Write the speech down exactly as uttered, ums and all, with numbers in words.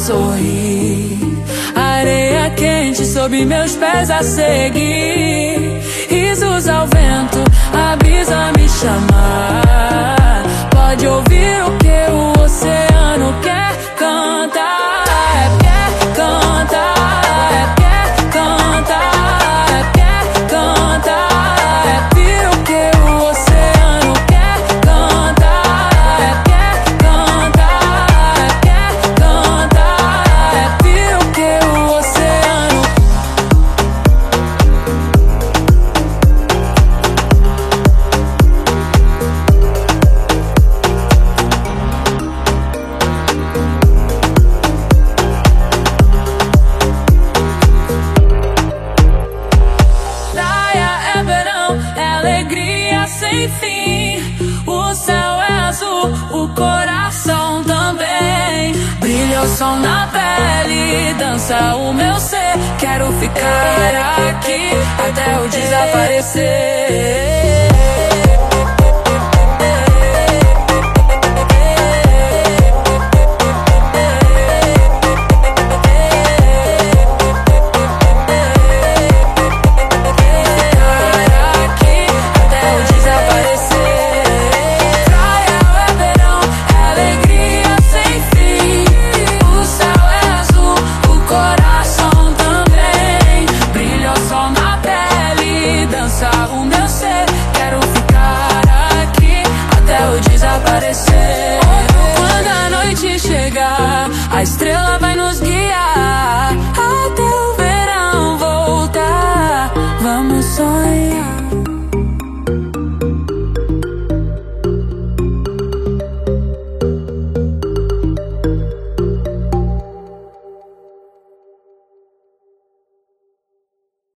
sorrir. Areia quente sob meus pés a seguir. Risos ao vento, a brisa me chamar. Pode ouvir o que o oceano quer cantar. É quer cantar, é quer cantar, é quer cantar. É vir o que o oceano quer cantar. É quer cantar, é quer cantar. É vir o que o oceano. Praia é verão, é alegria sem fim. O céu é azul, o coração também. Brilha o sol na pele, dança o meu ser. Quero ficar aqui até o desaparecer. Quando a noite chegar, a estrela